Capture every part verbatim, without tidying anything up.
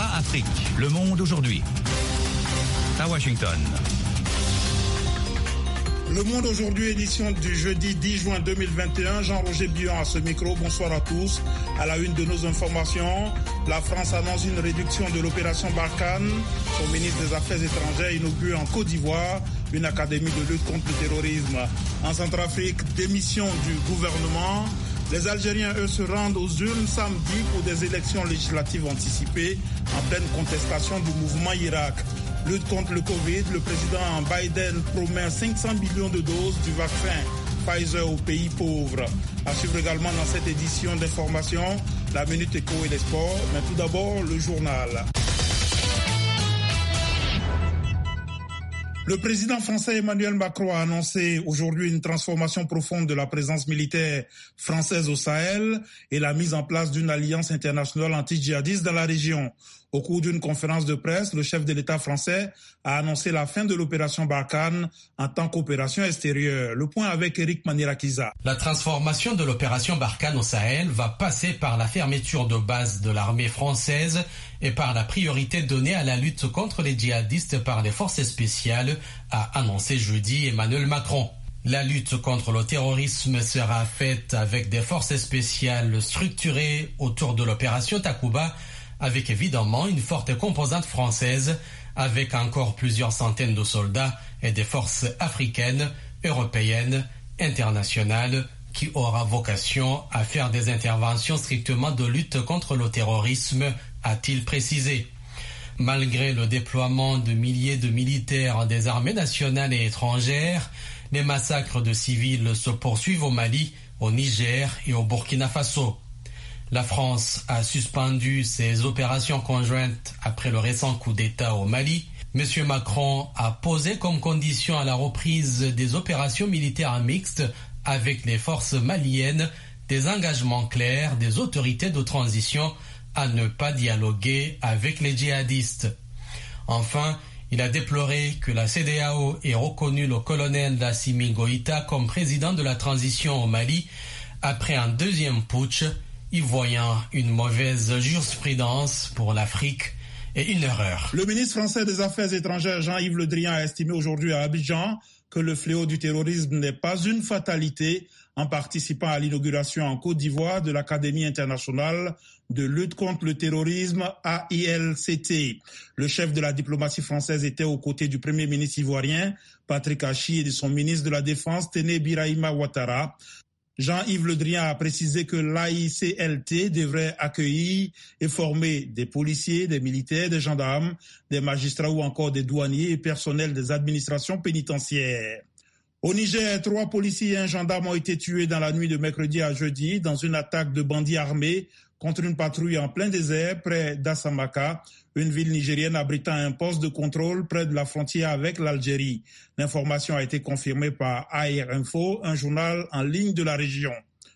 V O A Afrique. Le monde aujourd'hui. À Washington. Le Monde aujourd'hui, édition du jeudi dix juin deux mille vingt et un. Jean-Roger Billon à ce micro. Bonsoir à tous. À la une de nos informations, la France annonce une réduction de l'opération Barkhane. Son ministre des Affaires étrangères inaugure en Côte d'Ivoire une académie de lutte contre le terrorisme. En Centrafrique, démission du gouvernement. Les Algériens, eux, se rendent aux urnes samedi pour des élections législatives anticipées en pleine contestation du mouvement Irak. Lutte contre le Covid, le président Biden promet cinq cents millions de doses du vaccin Pfizer aux pays pauvres. À suivre également dans cette édition d'information, la Minute Éco et les sports. Mais tout d'abord, le journal. Le président français Emmanuel Macron a annoncé aujourd'hui une transformation profonde de la présence militaire française au Sahel et la mise en place d'une alliance internationale anti-djihadiste dans la région. Au cours d'une conférence de presse, le chef de l'État français a annoncé la fin de l'opération Barkhane en tant qu'opération extérieure. Le point avec Eric Manirakiza. La transformation de l'opération Barkhane au Sahel va passer par la fermeture de bases de l'armée française et par la priorité donnée à la lutte contre les djihadistes par les forces spéciales, a annoncé jeudi Emmanuel Macron. La lutte contre le terrorisme sera faite avec des forces spéciales structurées autour de l'opération Takuba, avec évidemment une forte composante française, avec encore plusieurs centaines de soldats et des forces africaines, européennes, internationales, qui aura vocation à faire des interventions strictement de lutte contre le terrorisme, a-t-il précisé. Malgré le déploiement de milliers de militaires des armées nationales et étrangères, les massacres de civils se poursuivent au Mali, au Niger et au Burkina Faso. La France a suspendu ses opérations conjointes après le récent coup d'État au Mali. Monsieur Macron a posé comme condition à la reprise des opérations militaires mixtes avec les forces maliennes des engagements clairs des autorités de transition à ne pas dialoguer avec les djihadistes. Enfin, il a déploré que la C D A O ait reconnu le colonel Assimi Goïta comme président de la transition au Mali après un deuxième putsch, y voyant une mauvaise jurisprudence pour l'Afrique et une erreur. Le ministre français des Affaires étrangères Jean-Yves Le Drian a estimé aujourd'hui à Abidjan que le fléau du terrorisme n'est pas une fatalité en participant à l'inauguration en Côte d'Ivoire de l'Académie internationale de lutte contre le terrorisme A I L C T. Le chef de la diplomatie française était aux côtés du premier ministre ivoirien Patrick Achi et de son ministre de la Défense Téné Birahima Ouattara. Jean-Yves Le Drian a précisé que l'A I C L T devrait accueillir et former des policiers, des militaires, des gendarmes, des magistrats ou encore des douaniers et personnels des administrations pénitentiaires. Au Niger, trois policiers et un gendarme ont été tués dans la nuit de mercredi à jeudi dans une attaque de bandits armés contre une patrouille en plein désert près d'Assamaka, une ville nigérienne abritant un poste de contrôle près de la frontière avec l'Algérie. L'information a été confirmée par Air Info, un journal en ligne de la région.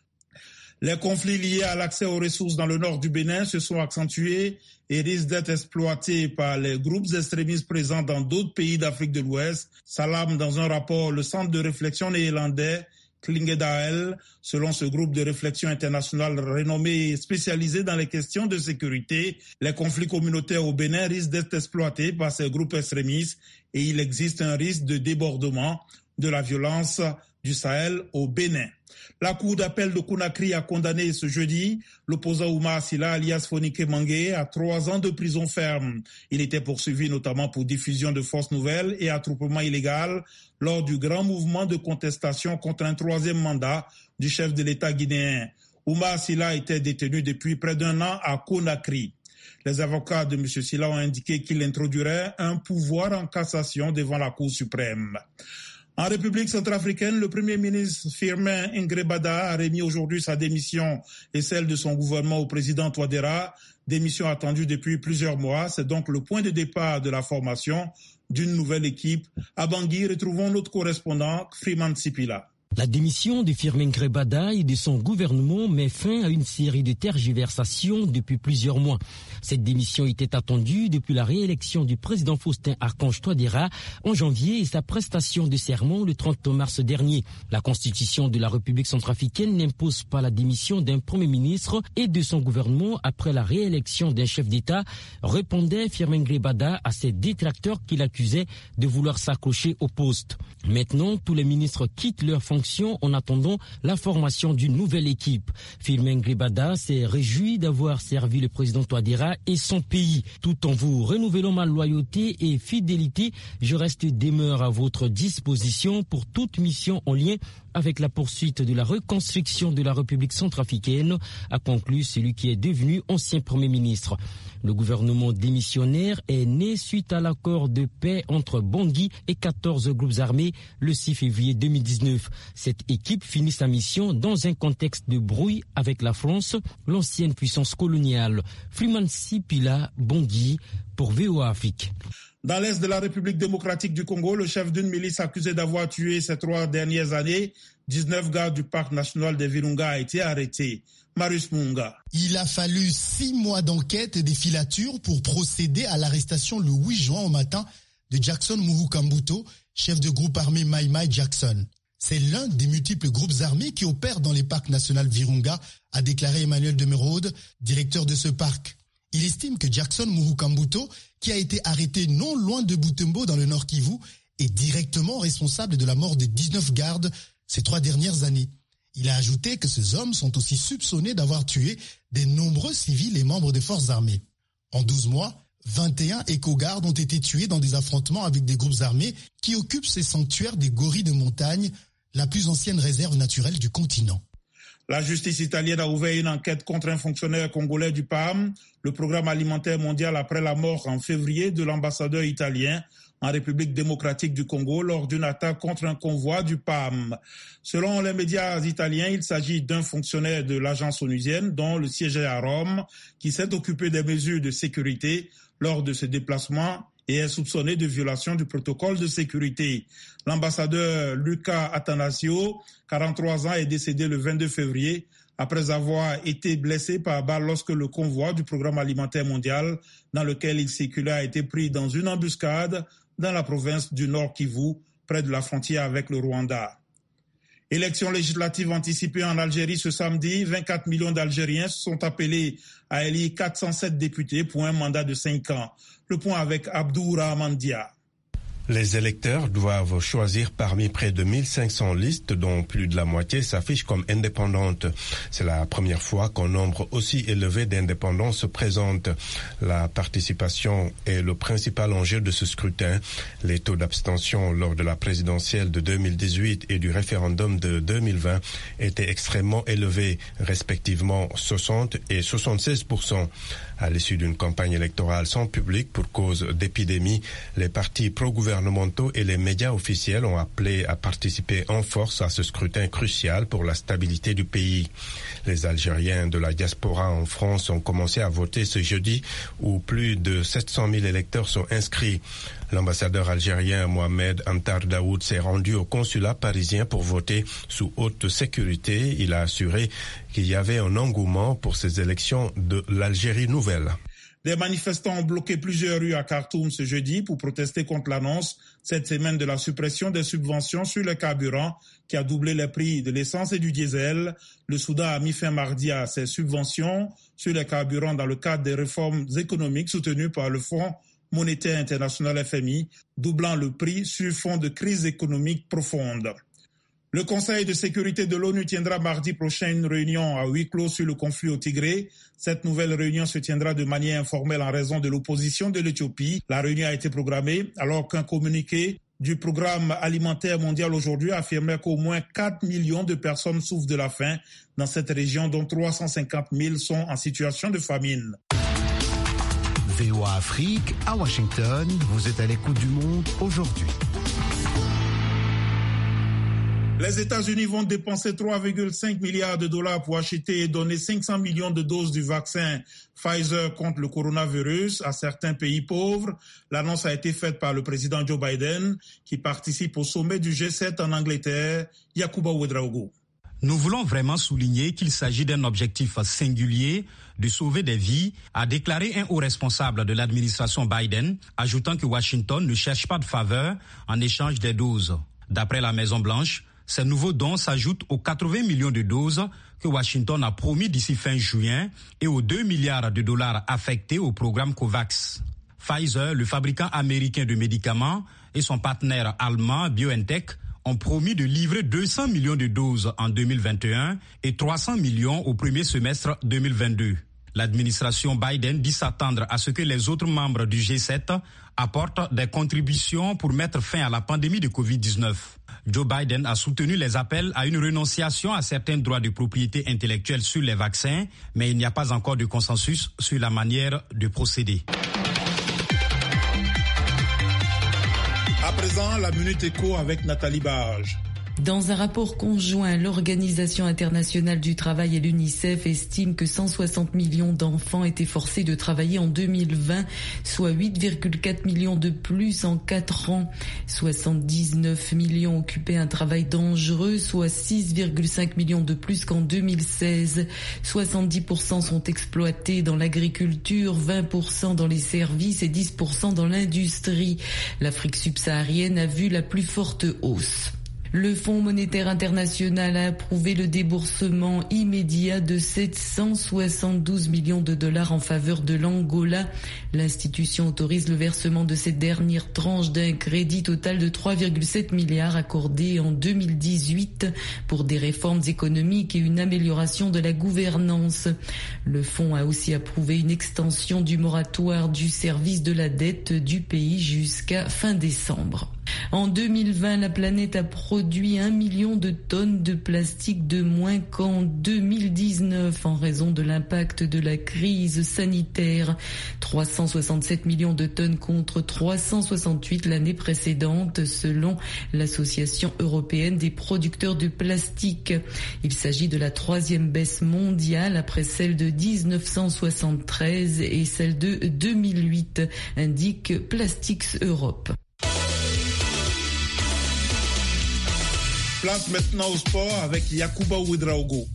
Les conflits liés à l'accès aux ressources dans le nord du Bénin se sont accentués et risquent d'être exploités par les groupes extrémistes présents dans d'autres pays d'Afrique de l'Ouest. Salam dans un rapport, le centre de réflexion néerlandais Klingendael, selon ce groupe de réflexion internationale renommé et spécialisé dans les questions de sécurité, les conflits communautaires au Bénin risquent d'être exploités par ces groupes extrémistes et il existe un risque de débordement de la violence du Sahel au Bénin. La Cour d'appel de Conakry a condamné ce jeudi l'opposant Oumar Silla, alias Fonike Mangué, à trois ans de prison ferme. Il était poursuivi notamment pour diffusion de fausses nouvelles et attroupement illégal lors du grand mouvement de contestation contre un troisième mandat du chef de l'État guinéen. Oumar Silla était détenu depuis près d'un an à Conakry. Les avocats de M. Silla ont indiqué qu'il introduirait un pouvoir en cassation devant la Cour suprême. En République centrafricaine, le Premier ministre Firmin Ingrebada a remis aujourd'hui sa démission et celle de son gouvernement au président Touadéra, démission attendue depuis plusieurs mois. C'est donc le point de départ de la formation d'une nouvelle équipe. À Bangui, retrouvons notre correspondant Freeman Sipila. La démission de Firmin Grebada et de son gouvernement met fin à une série de tergiversations depuis plusieurs mois. Cette démission était attendue depuis la réélection du président Faustin Archange Touadéra en janvier et sa prestation de serment le trente mars dernier. La constitution de la République centrafricaine n'impose pas la démission d'un premier ministre et de son gouvernement après la réélection d'un chef d'État, répondait Firmin Grebada à ses détracteurs qui l'accusaient de vouloir s'accrocher au poste. Maintenant, tous les ministres quittent leurs fonctions en attendant la formation d'une nouvelle équipe. Firmin Grebada s'est réjoui d'avoir servi le président Touadéra et son pays. Tout en vous renouvelant ma loyauté et fidélité, je reste demeure à votre disposition pour toute mission en lien avec la poursuite de la reconstruction de la République centrafricaine, a conclu celui qui est devenu ancien Premier ministre. Le gouvernement démissionnaire est né suite à l'accord de paix entre Bangui et quatorze groupes armés le six février deux mille dix-neuf. Cette équipe finit sa mission dans un contexte de brouille avec la France, l'ancienne puissance coloniale. Freeman Sipila, Bangui, pour V O A Afrique. Dans l'est de la République démocratique du Congo, le chef d'une milice accusé d'avoir tué ces trois dernières années dix-neuf gardes du parc national des Virunga a été arrêté. Marius Munga. Il a fallu six mois d'enquête et des filatures pour procéder à l'arrestation le huit juin au matin de Jackson Muhukambuto, chef de groupe armé Mai Mai Jackson. C'est l'un des multiples groupes armés qui opèrent dans les parcs nationaux Virunga, a déclaré Emmanuel Demeraude, directeur de ce parc. Il estime que Jackson Muhukambuto, qui a été arrêté non loin de Butembo dans le Nord Kivu, est directement responsable de la mort des dix-neuf gardes ces trois dernières années. Il a ajouté que ces hommes sont aussi soupçonnés d'avoir tué des nombreux civils et membres des forces armées. En douze mois, vingt et un éco-gardes ont été tués dans des affrontements avec des groupes armés qui occupent ces sanctuaires des gorilles de montagne, la plus ancienne réserve naturelle du continent. La justice italienne a ouvert une enquête contre un fonctionnaire congolais du P A M, le programme alimentaire mondial, après la mort en février de l'ambassadeur italien en République démocratique du Congo lors d'une attaque contre un convoi du P A M. Selon les médias italiens, il s'agit d'un fonctionnaire de l'agence onusienne dont le siège est à Rome qui s'est occupé des mesures de sécurité lors de ce déplacement et est soupçonné de violation du protocole de sécurité. L'ambassadeur Luca Attanasio, quarante-trois ans, est décédé le vingt-deux février après avoir été blessé par balle lorsque le convoi du programme alimentaire mondial dans lequel il circulait a été pris dans une embuscade dans la province du Nord Kivu, près de la frontière avec le Rwanda. Élections législatives anticipées en Algérie ce samedi, vingt-quatre millions d'Algériens sont appelés à élire quatre cent sept députés pour un mandat de cinq ans. Le point avec Abdou Rahman Dia. Les électeurs doivent choisir parmi près de mille cinq cents listes dont plus de la moitié s'affichent comme indépendantes. C'est la première fois qu'un nombre aussi élevé d'indépendants se présente. La participation est le principal enjeu de ce scrutin. Les taux d'abstention lors de la présidentielle de deux mille dix-huit et du référendum de deux mille vingt étaient extrêmement élevés, respectivement soixante et soixante-seize pour cent. À l'issue d'une campagne électorale sans public pour cause d'épidémie, les partis pro-gouvernementaux et les médias officiels ont appelé à participer en force à ce scrutin crucial pour la stabilité du pays. Les Algériens de la diaspora en France ont commencé à voter ce jeudi, où plus de sept cent mille électeurs sont inscrits. L'ambassadeur algérien Mohamed Antar Daoud s'est rendu au consulat parisien pour voter sous haute sécurité. Il a assuré qu'il y avait un engouement pour ces élections de l'Algérie nouvelle. Des manifestants ont bloqué plusieurs rues à Khartoum ce jeudi pour protester contre l'annonce cette semaine de la suppression des subventions sur le carburant qui a doublé les prix de l'essence et du diesel. Le Soudan a mis fin mardi à ces subventions sur les carburants dans le cadre des réformes économiques soutenues par le Fonds monétaire international F M I, doublant le prix sur fond de crise économique profonde. Le Conseil de sécurité de l'ONU tiendra mardi prochain une réunion à huis clos sur le conflit au Tigré. Cette nouvelle réunion se tiendra de manière informelle en raison de l'opposition de l'Éthiopie. La réunion a été programmée alors qu'un communiqué du programme alimentaire mondial aujourd'hui affirmait qu'au moins quatre millions de personnes souffrent de la faim dans cette région, dont trois cent cinquante mille sont en situation de famine. V O A Afrique, à Washington, vous êtes à l'écoute du monde aujourd'hui. Les États-Unis vont dépenser trois virgule cinq milliards de dollars pour acheter et donner cinq cents millions de doses du vaccin Pfizer contre le coronavirus à certains pays pauvres. L'annonce a été faite par le président Joe Biden qui participe au sommet du G sept en Angleterre. Yacouba Ouedraogo. Nous voulons vraiment souligner qu'il s'agit d'un objectif singulier de sauver des vies, a déclaré un haut responsable de l'administration Biden, ajoutant que Washington ne cherche pas de faveur en échange des doses. D'après la Maison-Blanche, ces nouveaux dons s'ajoutent aux quatre-vingts millions de doses que Washington a promis d'ici fin juin et aux deux milliards de dollars affectés au programme COVAX. Pfizer, le fabricant américain de médicaments, et son partenaire allemand BioNTech ont promis de livrer deux cents millions de doses en deux mille vingt et un et trois cents millions au premier semestre deux mille vingt-deux. L'administration Biden dit s'attendre à ce que les autres membres du G sept apportent des contributions pour mettre fin à la pandémie de covid dix-neuf. Joe Biden a soutenu les appels à une renonciation à certains droits de propriété intellectuelle sur les vaccins, mais il n'y a pas encore de consensus sur la manière de procéder. À présent, la Minute Éco avec Nathalie Barge. Dans un rapport conjoint, l'Organisation internationale du travail et l'UNICEF estiment que cent soixante millions d'enfants étaient forcés de travailler en deux mille vingt, soit huit virgule quatre millions de plus en quatre ans. soixante-dix-neuf millions occupaient un travail dangereux, soit six virgule cinq millions de plus qu'en deux mille seize. soixante-dix pour cent sont exploités dans l'agriculture, vingt pour cent dans les services et dix pour cent dans l'industrie. L'Afrique subsaharienne a vu la plus forte hausse. Le Fonds monétaire international a approuvé le déboursement immédiat de sept cent soixante-douze millions de dollars en faveur de l'Angola. L'institution autorise le versement de cette dernière tranche d'un crédit total de trois virgule sept milliards accordé en deux mille dix-huit pour des réformes économiques et une amélioration de la gouvernance. Le fonds a aussi approuvé une extension du moratoire du service de la dette du pays jusqu'à fin décembre. En deux mille vingt, la planète a produit un million de tonnes de plastique de moins qu'en deux mille dix-neuf en raison de l'impact de la crise sanitaire. trois cent soixante-sept millions de tonnes contre trois cent soixante-huit l'année précédente, selon l'Association européenne des producteurs de plastique. Il s'agit de la troisième baisse mondiale après celle de dix-neuf cent soixante-treize et celle de deux mille huit, indique Plastics Europe. Place maintenant au sport avec Yacouba Ouedraogo.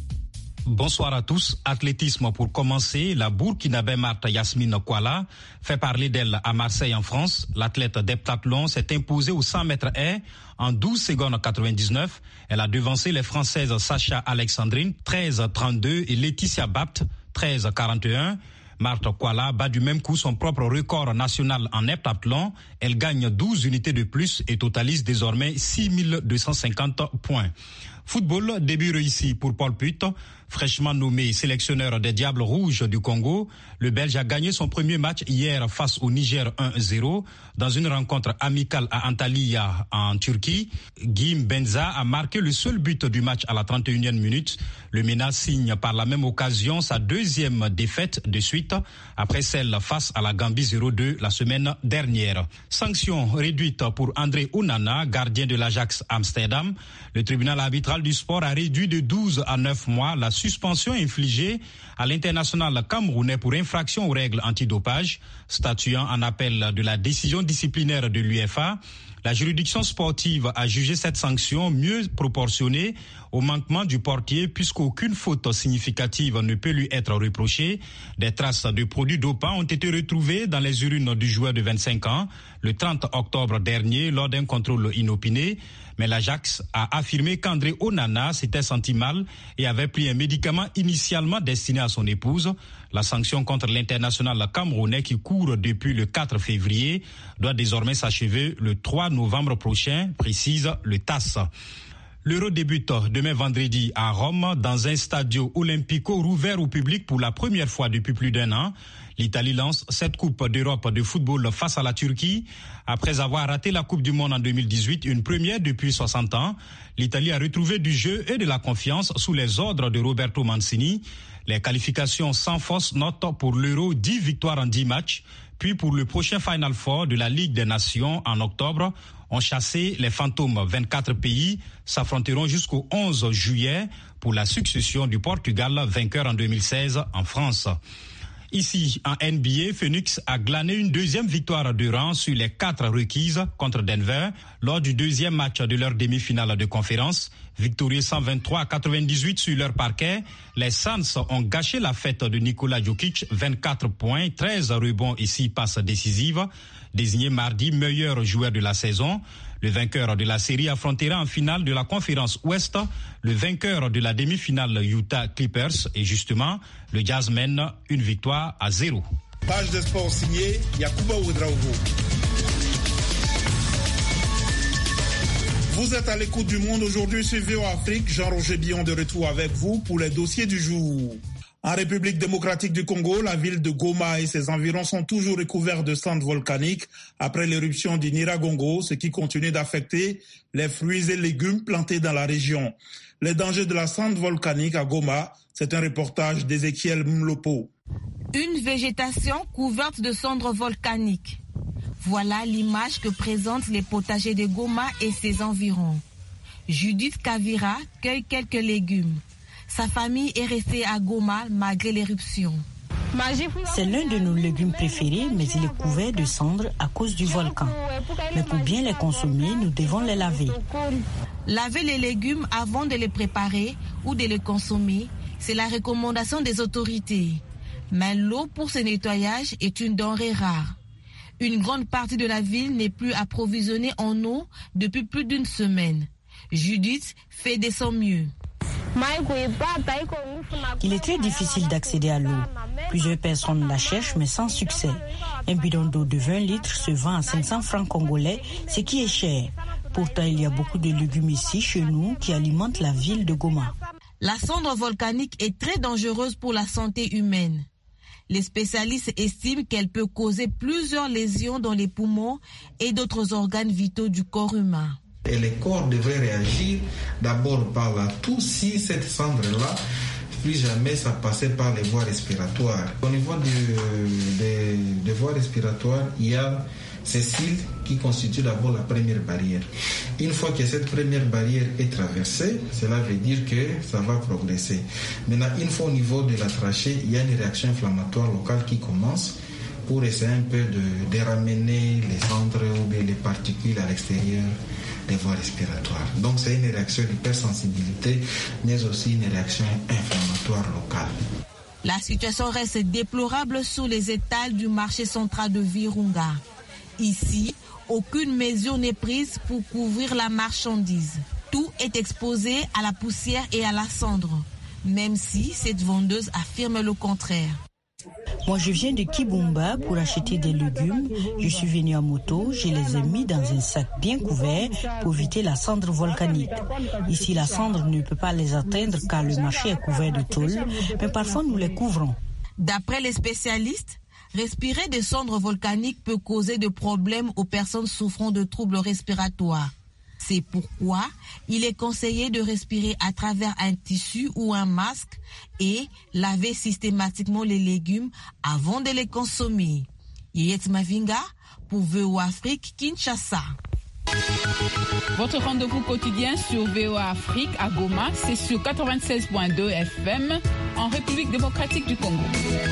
Bonsoir à tous. Athlétisme pour commencer. La Burkinabé Marthe Yasmine Kwala fait parler d'elle à Marseille en France. L'athlète d'heptathlon s'est imposée au cent mètres haies en douze secondes quatre-vingt-dix-neuf. Elle a devancé les Françaises Sacha Alexandrine treize trente-deux et Laetitia Bapt treize quarante et un. Marthe Kwala bat du même coup son propre record national en heptathlon. Elle gagne douze unités de plus et totalise désormais six mille deux cent cinquante points. Football, début réussi pour Paul Putte. Fraîchement nommé sélectionneur des Diables Rouges du Congo, le Belge a gagné son premier match hier face au Niger un zéro dans une rencontre amicale à Antalya en Turquie. Guim Benza a marqué le seul but du match à la trente et unième minute. Le MENA signe par la même occasion sa deuxième défaite de suite après celle face à la Gambie zéro deux la semaine dernière. Sanction réduite pour André Onana, gardien de l'Ajax Amsterdam. Le tribunal arbitral du sport a réduit de douze à neuf mois la suspension infligée à l'international camerounais pour infraction aux règles antidopage, statuant en appel de la décision disciplinaire de l'U E F A. La juridiction sportive a jugé cette sanction mieux proportionnée au manquement du portier puisqu'aucune faute significative ne peut lui être reprochée. Des traces de produits dopants ont été retrouvées dans les urines du joueur de vingt-cinq ans le trente octobre dernier lors d'un contrôle inopiné. Mais l'Ajax a affirmé qu'André Onana s'était senti mal et avait pris un médicament initialement destiné à son épouse. La sanction contre l'international camerounais qui court depuis le quatre février doit désormais s'achever le trois novembre prochain, précise le T A S. L'Euro débute demain vendredi à Rome dans un stadio Olimpico rouvert au public pour la première fois depuis plus d'un an. L'Italie lance cette Coupe d'Europe de football face à la Turquie. Après avoir raté la Coupe du Monde en deux mille dix-huit, une première depuis soixante ans, l'Italie a retrouvé du jeu et de la confiance sous les ordres de Roberto Mancini. Les qualifications sans fausse note pour l'Euro, dix victoires en dix matchs. Puis pour le prochain Final Four de la Ligue des Nations en octobre, on chassé les fantômes. vingt-quatre pays s'affronteront jusqu'au onze juillet pour la succession du Portugal, vainqueur en deux mille seize en France. Ici, en N B A, Phoenix a glané une deuxième victoire de rang sur les quatre requises contre Denver lors du deuxième match de leur demi-finale de conférence. Victorieux cent vingt-trois à quatre-vingt-dix-huit sur leur parquet, les Suns ont gâché la fête de Nikola Jokic, vingt-quatre points, treize rebonds et six passes décisives. Désigné mardi meilleur joueur de la saison, le vainqueur de la série affrontera en finale de la conférence Ouest le vainqueur de la demi-finale Utah Clippers et justement, le Jazz mène une victoire à zéro. Page de sport signée Yacouba Ouedraogo. Vous êtes à l'écoute du Monde aujourd'hui sur V O Afrique. Jean-Roger Billon de retour avec vous pour les dossiers du jour. En République démocratique du Congo, la ville de Goma et ses environs sont toujours recouverts de cendres volcaniques après l'éruption du Nyiragongo, ce qui continue d'affecter les fruits et légumes plantés dans la région. Les dangers de la cendre volcanique à Goma, c'est un reportage d'Ézéchiel Mlopo. Une végétation couverte de cendres volcaniques. Voilà l'image que présentent les potagers de Goma et ses environs. Judith Kavira cueille quelques légumes. Sa famille est restée à Goma malgré l'éruption. C'est l'un de nos légumes préférés, mais il est couvert de cendres à cause du volcan. Mais pour bien les consommer, nous devons les laver. Laver les légumes avant de les préparer ou de les consommer, c'est la recommandation des autorités. Mais l'eau pour ce nettoyage est une denrée rare. Une grande partie de la ville n'est plus approvisionnée en eau depuis plus d'une semaine. Judith fait de son mieux. Il est très difficile d'accéder à l'eau. Plusieurs personnes la cherchent, mais sans succès. Un bidon d'eau de vingt litres se vend à cinq cents francs congolais, ce qui est cher. Pourtant, il y a beaucoup de légumes ici, chez nous, qui alimentent la ville de Goma. La cendre volcanique est très dangereuse pour la santé humaine. Les spécialistes estiment qu'elle peut causer plusieurs lésions dans les poumons et d'autres organes vitaux du corps humain. Et les corps devraient réagir d'abord par la toux si cette cendre-là, plus jamais ça passait par les voies respiratoires. Au niveau des de, de voies respiratoires, il y a ces cils qui constituent d'abord la première barrière. Une fois que cette première barrière est traversée, cela veut dire que ça va progresser. Maintenant, une fois au niveau de la trachée, il y a une réaction inflammatoire locale qui commence pour essayer un peu de, de ramener les cendres ou bien les particules à l'extérieur des voies respiratoires. Donc c'est une réaction d'hypersensibilité, mais aussi une réaction inflammatoire locale. La situation reste déplorable sous les étals du marché central de Virunga. Ici, aucune mesure n'est prise pour couvrir la marchandise. Tout est exposé à la poussière et à la cendre, même si cette vendeuse affirme le contraire. Moi, je viens de Kibumba pour acheter des légumes. Je suis venu en moto, je les ai mis dans un sac bien couvert pour éviter la cendre volcanique. Ici, la cendre ne peut pas les atteindre car le marché est couvert de tôle, mais parfois nous les couvrons. D'après les spécialistes, respirer des cendres volcaniques peut causer des problèmes aux personnes souffrant de troubles respiratoires. C'est pourquoi il est conseillé de respirer à travers un tissu ou un masque et laver systématiquement les légumes avant de les consommer. Yet Mavinga pour V O Afrique, Kinshasa. Votre rendez-vous quotidien sur V O Afrique à Goma, c'est sur quatre-vingt-seize point deux F M en République démocratique du Congo.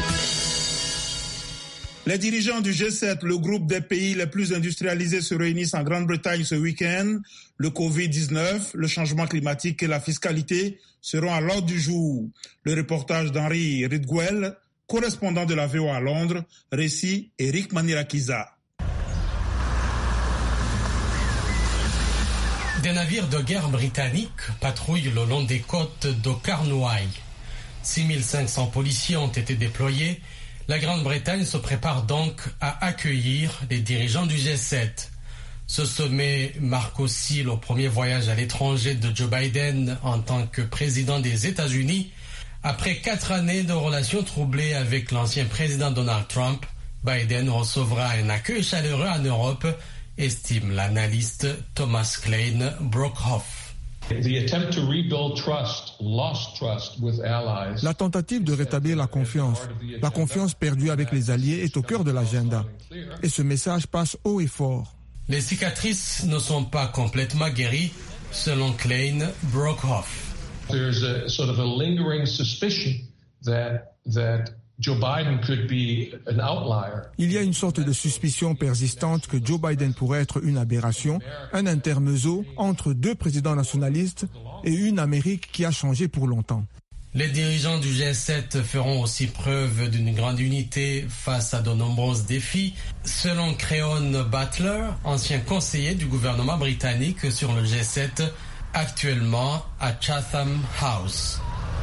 Les dirigeants du G sept, le groupe des pays les plus industrialisés, se réunissent en Grande-Bretagne ce week-end. Le covid dix-neuf, le changement climatique et la fiscalité seront à l'ordre du jour. Le reportage d'Henri Ridgwell, correspondant de la V O à Londres, récit Eric Manirakiza. Des navires de guerre britanniques patrouillent le long des côtes de Cornouailles. six mille cinq cents policiers ont été déployés. La Grande-Bretagne se prépare donc à accueillir les dirigeants du G sept. Ce sommet marque aussi le premier voyage à l'étranger de Joe Biden en tant que président des États-Unis. Après quatre années de relations troublées avec l'ancien président Donald Trump, Biden recevra un accueil chaleureux en Europe, estime l'analyste Thomas Klein Brockhoff. La tentative de rétablir la confiance, la confiance perdue avec les alliés est au cœur de l'agenda. Et ce message passe haut et fort. Les cicatrices ne sont pas complètement guéries, selon Klein Brockhoff. There's a sort of a lingering suspicion that that Joe Biden could be an outlier. Il y a une sorte de suspicion persistante que Joe Biden pourrait être une aberration, un intermezzo entre deux présidents nationalistes et une Amérique qui a changé pour longtemps. Les dirigeants du G sept feront aussi preuve d'une grande unité face à de nombreux défis, selon Creon Butler, ancien conseiller du gouvernement britannique sur le G sept, actuellement à Chatham House.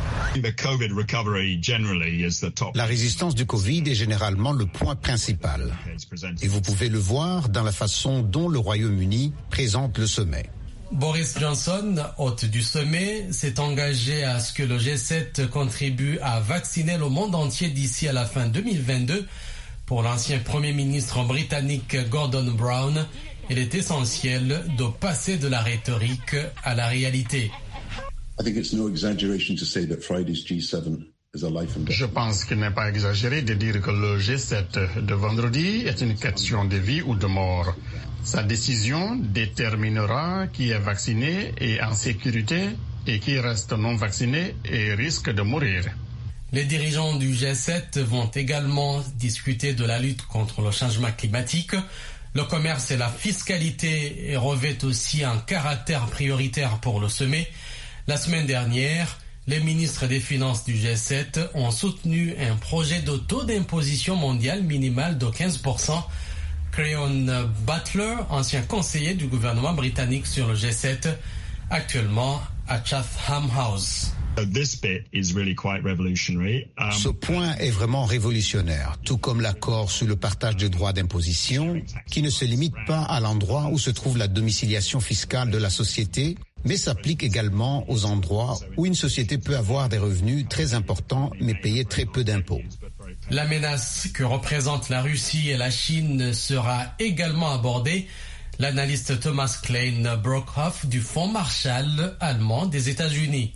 La résistance du Covid est généralement le point principal. Et vous pouvez le voir dans la façon dont le Royaume-Uni présente le sommet. Boris Johnson, hôte du sommet, s'est engagé à ce que le G sept contribue à vacciner le monde entier d'ici à la fin deux mille vingt-deux. Pour l'ancien Premier ministre britannique Gordon Brown, il est essentiel de passer de la rhétorique à la réalité. Je pense qu'il n'est pas exagéré de dire que le G sept de vendredi est une question de vie ou de mort. Sa décision déterminera qui est vacciné et en sécurité et qui reste non vacciné et risque de mourir. Les dirigeants du G sept vont également discuter de la lutte contre le changement climatique. Le commerce et la fiscalité revêtent aussi un caractère prioritaire pour le sommet. La semaine dernière, les ministres des Finances du G sept ont soutenu un projet de taux d'imposition mondial minimal de quinze pour cent. Creon Butler, ancien conseiller du gouvernement britannique sur le G sept, actuellement à Chatham House. Ce point est vraiment révolutionnaire, tout comme l'accord sur le partage des droits d'imposition, qui ne se limite pas à l'endroit où se trouve la domiciliation fiscale de la société, mais s'applique également aux endroits où une société peut avoir des revenus très importants mais payer très peu d'impôts. La menace que représentent la Russie et la Chine sera également abordée. L'analyste Thomas Klein Brockhoff du Fonds Marshall allemand des États-Unis.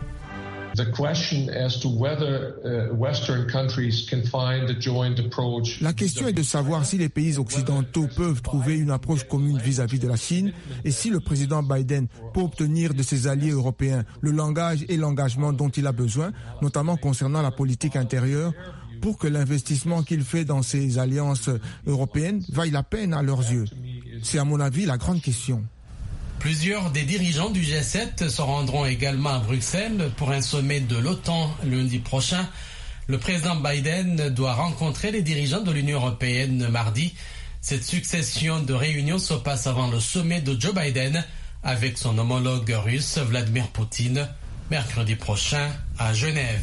La question est de savoir si les pays occidentaux peuvent trouver une approche commune vis-à-vis de la Chine et si le président Biden peut obtenir de ses alliés européens le langage et l'engagement dont il a besoin, notamment concernant la politique intérieure, pour que l'investissement qu'il fait dans ces alliances européennes vaille la peine à leurs yeux. C'est à mon avis la grande question. Plusieurs des dirigeants du G sept se rendront également à Bruxelles pour un sommet de l'OTAN lundi prochain. Le président Biden doit rencontrer les dirigeants de l'Union européenne mardi. Cette succession de réunions se passe avant le sommet de Joe Biden avec son homologue russe Vladimir Poutine mercredi prochain à Genève.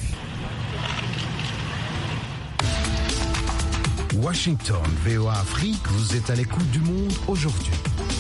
Washington, V O A Afrique, vous êtes à l'écoute du monde aujourd'hui.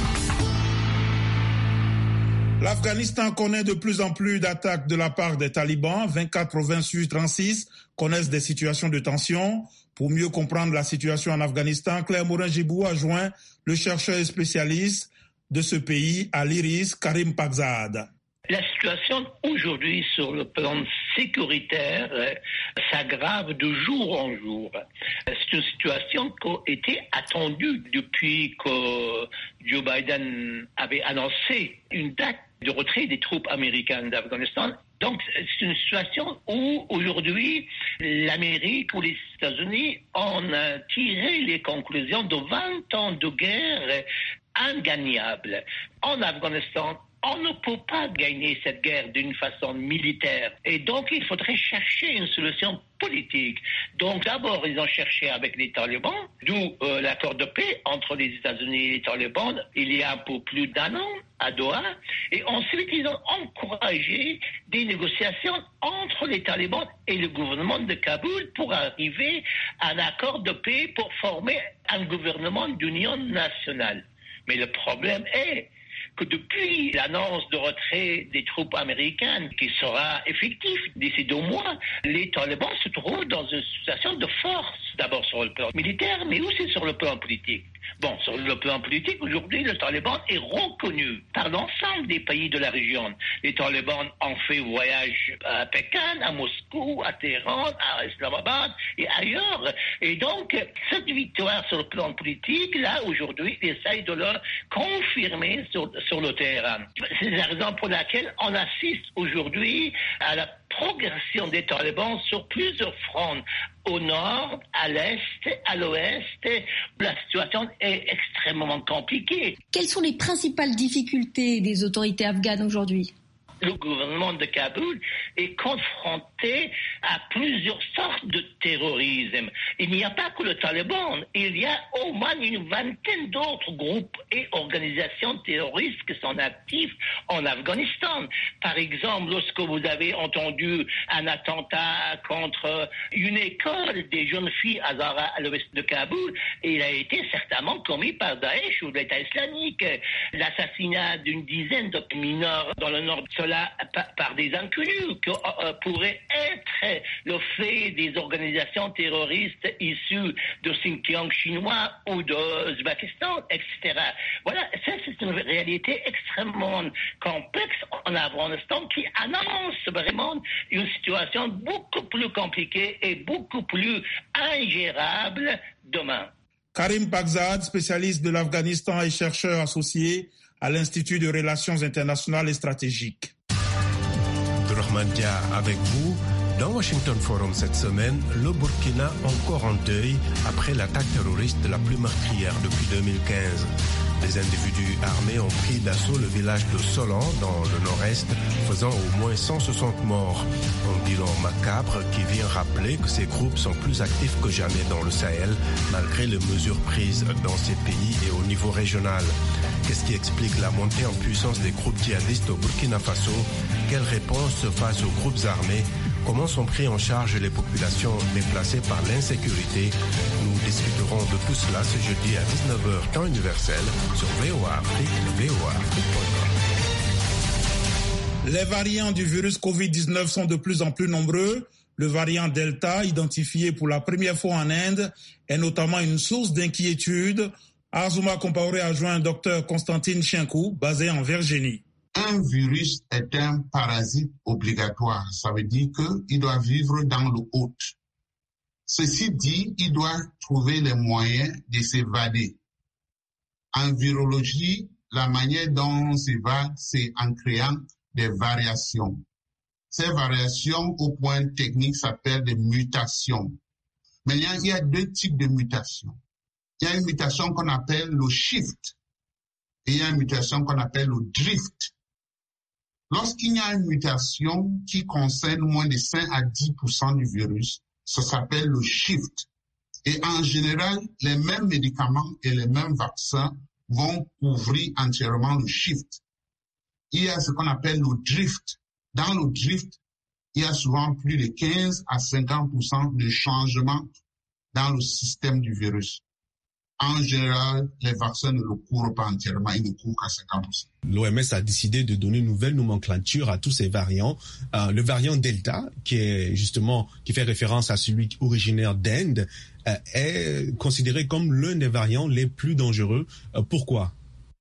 L'Afghanistan connaît de plus en plus d'attaques de la part des talibans. vingt-quatre provinces sur trente-six connaissent des situations de tension. Pour mieux comprendre la situation en Afghanistan, Claire Morin-Gibou a joint le chercheur et spécialiste de ce pays à l'I R I S, Karim Pakzad. La situation aujourd'hui sur le plan sécuritaire euh, s'aggrave de jour en jour. C'est une situation qui a été attendue depuis que Joe Biden avait annoncé une date de retrait des troupes américaines d'Afghanistan. Donc c'est une situation où aujourd'hui l'Amérique ou les États-Unis ont tiré les conclusions de vingt ans de guerre ingagnables. En Afghanistan, on ne peut pas gagner cette guerre d'une façon militaire. Et donc, il faudrait chercher une solution politique. Donc, d'abord, ils ont cherché avec les talibans, d'où euh, l'accord de paix entre les États-Unis et les talibans, il y a un peu plus d'un an, à Doha. Et ensuite, ils ont encouragé des négociations entre les talibans et le gouvernement de Kaboul pour arriver à un accord de paix pour former un gouvernement d'union nationale. Mais le problème est que depuis l'annonce de retrait des troupes américaines qui sera effective d'ici deux mois, les talibans se trouvent dans une situation de force, d'abord sur le plan militaire, mais aussi sur le plan politique. Bon, sur le plan politique, aujourd'hui, le Taliban est reconnu par l'ensemble des pays de la région. Les talibans ont fait voyage à Pékin, à Moscou, à Téhéran, à Islamabad et ailleurs. Et donc, cette victoire sur le plan politique, là, aujourd'hui, essaye de le confirmer sur, sur le terrain. C'est la raison pour laquelle on assiste aujourd'hui à la progression des talibans sur plusieurs fronts, au nord, à l'est, à l'ouest. La situation est extrêmement compliquée. Quelles sont les principales difficultés des autorités afghanes aujourd'hui ? Le gouvernement de Kaboul est confronté à plusieurs sortes de terrorisme. Il n'y a pas que le Taliban, il y a au moins une vingtaine d'autres groupes et organisations terroristes qui sont actifs en Afghanistan. Par exemple, lorsque vous avez entendu un attentat contre une école des jeunes filles à Zara, à l'ouest de Kaboul, il a été certainement commis par Daesh ou l'État islamique. L'assassinat d'une dizaine de mineurs dans le nord de cela par des inconnus qui euh, pourraient être le fait des organisations terroristes issues de Xinjiang chinois ou d'Ouzbékistan, et cetera. Voilà, ça c'est une réalité extrêmement complexe en Afghanistan qui annonce vraiment une situation beaucoup plus compliquée et beaucoup plus ingérable demain. Karim Bagzad, spécialiste de l'Afghanistan et chercheur associé à l'Institut de Relations internationales et stratégiques. Rahman Dia avec vous. Dans Washington Forum cette semaine, le Burkina encore en deuil après l'attaque terroriste la plus meurtrière depuis deux mille quinze. Des individus armés ont pris d'assaut le village de Solan dans le nord-est, faisant au moins cent soixante morts. Un bilan macabre qui vient rappeler que ces groupes sont plus actifs que jamais dans le Sahel, malgré les mesures prises dans ces pays et au niveau régional. Qu'est-ce qui explique la montée en puissance des groupes djihadistes au Burkina Faso? Quelle réponse face aux groupes armés? Comment sont pris en charge les populations déplacées par l'insécurité? Nous discuterons de tout cela ce jeudi à dix-neuf heures temps universel sur V O A Afrique, V O A Afrique point com. Les variants du virus covid dix-neuf sont de plus en plus nombreux. Le variant Delta, identifié pour la première fois en Inde, est notamment une source d'inquiétude. Azuma Compaoré a joint Dr Constantine Chienkou, basé en Virginie. Un virus est un parasite obligatoire. Ça veut dire qu'il doit vivre dans l'eau haute. Ceci dit, il doit trouver les moyens de s'évader. En virologie, la manière dont on s'évade, c'est en créant des variations. Ces variations, au point technique, s'appellent des mutations. Mais il y a deux types de mutations. Il y a une mutation qu'on appelle le shift et il y a une mutation qu'on appelle le drift. Lorsqu'il y a une mutation qui concerne moins de cinq à dix pour cent du virus, ça s'appelle le shift. Et en général, les mêmes médicaments et les mêmes vaccins vont couvrir entièrement le shift. Il y a ce qu'on appelle le drift. Dans le drift, il y a souvent plus de quinze à cinquante pour cent de changements dans le système du virus. En général, les vaccins ne le couvrent pas entièrement, ils ne couvrent qu'à cinquante pour cent. L'O M S a décidé de donner une nouvelle nomenclature à tous ces variants. Euh, le variant Delta, qui est justement qui fait référence à celui originaire d'Inde, euh, est considéré comme l'un des variants les plus dangereux. Euh, pourquoi?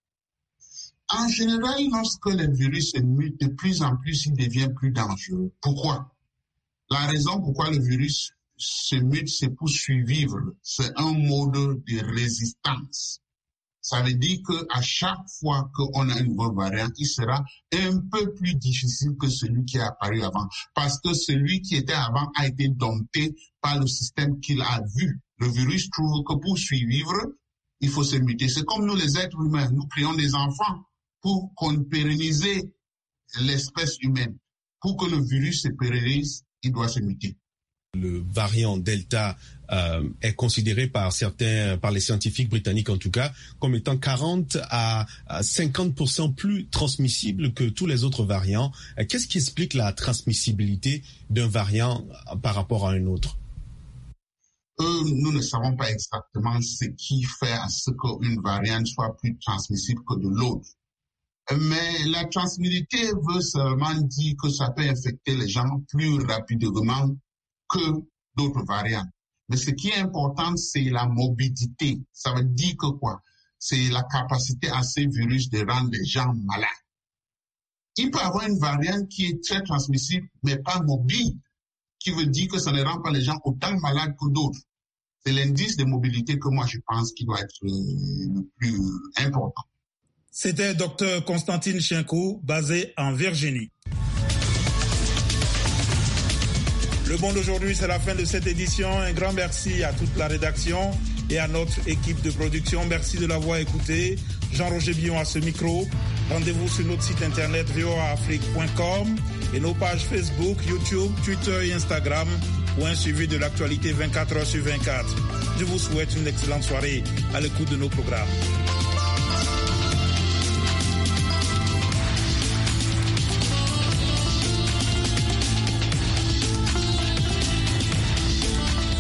En général, lorsque le virus se mute, de plus en plus, il devient plus dangereux. Pourquoi? La raison pourquoi le virus se mute, c'est pour survivre. C'est un mode de résistance. Ça veut dire qu'à chaque fois qu'on a une nouvelle variante, il sera un peu plus difficile que celui qui est apparu avant. Parce que celui qui était avant a été dompté par le système qu'il a vu. Le virus trouve que pour survivre, il faut se muter. C'est comme nous les êtres humains. Nous créons des enfants pour qu'on pérenniser l'espèce humaine. Pour que le virus se pérennise, il doit se muter. Le variant Delta euh, est considéré par certains, par les scientifiques britanniques en tout cas, comme étant quarante à cinquante pour cent plus transmissible que tous les autres variants. Qu'est-ce qui explique la transmissibilité d'un variant par rapport à un autre? Euh, nous ne savons pas exactement ce qui fait à ce qu'une variante soit plus transmissible que de l'autre. Mais la transmissibilité veut seulement dire que ça peut infecter les gens plus rapidement que d'autres variantes. Mais ce qui est important, c'est la morbidité. Ça veut dire que quoi? c'est la capacité à ces virus de rendre les gens malades. Il peut y avoir une variante qui est très transmissible, mais pas mobile, qui veut dire que ça ne rend pas les gens autant malades que d'autres. C'est l'indice de mobilité que moi je pense qui doit être le plus important. C'était Dr Constantine Chienkou, basé en Virginie. Le Monde d'aujourd'hui, c'est la fin de cette édition. Un grand merci à toute la rédaction et à notre équipe de production. Merci de l'avoir écouté. Jean-Roger Billon à ce micro. Rendez-vous sur notre site internet v o a afrique point com et nos pages Facebook, YouTube, Twitter et Instagram pour un suivi de l'actualité vingt-quatre heures sur vingt-quatre. Je vous souhaite une excellente soirée à l'écoute de nos programmes.